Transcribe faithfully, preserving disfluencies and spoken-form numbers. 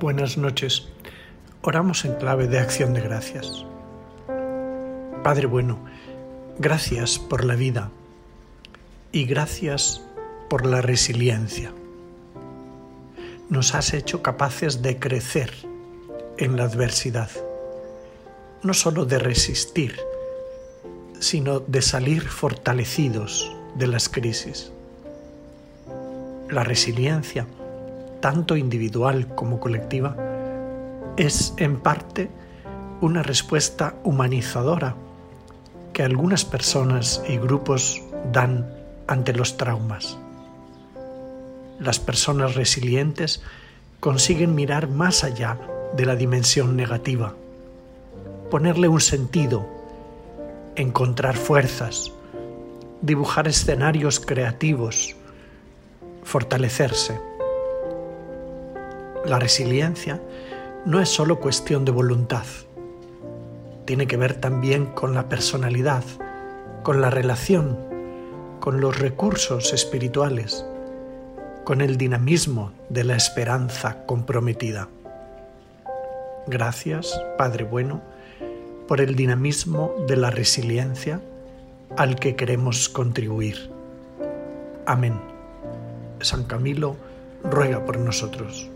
Buenas noches. Oramos en clave de acción de gracias. Padre bueno, gracias por la vida y gracias por la resiliencia. Nos has hecho capaces de crecer en la adversidad, no solo de resistir, sino de salir fortalecidos de las crisis. La resiliencia, tanto individual como colectiva, es en parte una respuesta humanizadora que algunas personas y grupos dan ante los traumas. Las personas resilientes consiguen mirar más allá de la dimensión negativa, ponerle un sentido, encontrar fuerzas, dibujar escenarios creativos, fortalecerse. La resiliencia no es solo cuestión de voluntad, tiene que ver también con la personalidad, con la relación, con los recursos espirituales, con el dinamismo de la esperanza comprometida. Gracias, Padre bueno, por el dinamismo de la resiliencia al que queremos contribuir. Amén. San Camilo ruega por nosotros.